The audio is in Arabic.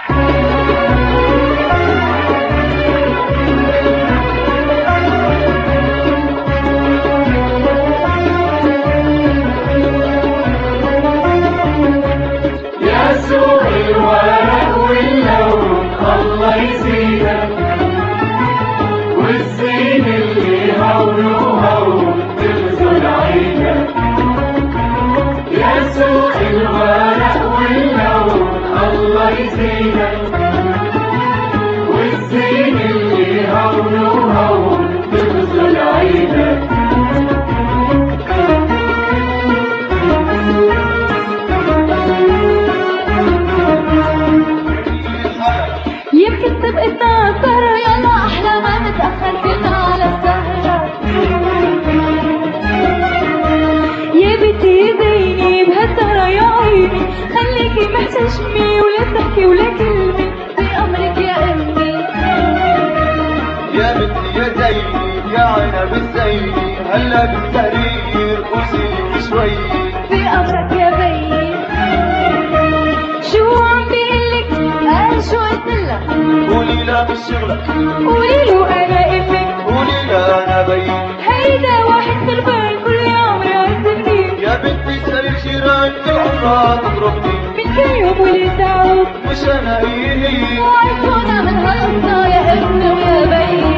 والزين اللي هون وهون تغزل عينك. يمكن تبقى سهرة، يلا أحلى ما نتأخر كلنا على السهرة. يا بنتي يا زيني بهالسهرة يا عيني، خليكي محتشمي ولا تحكي ولا كلمة بأمرك يا أمي. يا بنتي يا زيني يا عنب الزيني، هلا بالتهرير وزيني شوي بأمرك يا بيي. شو عم بقلك؟ شو قلتلك؟ قولي لا مش شغلك، قولي له أنا أمك، قولي لا أنا بيي. هيدا واحد خربان كل يوم يعذبني. يا بنتي سأل جيران تحرى تضربني، من كل يوم ولد تعود مش أنا هي وعرفونا من هالقصة يا ابني ويا بيي.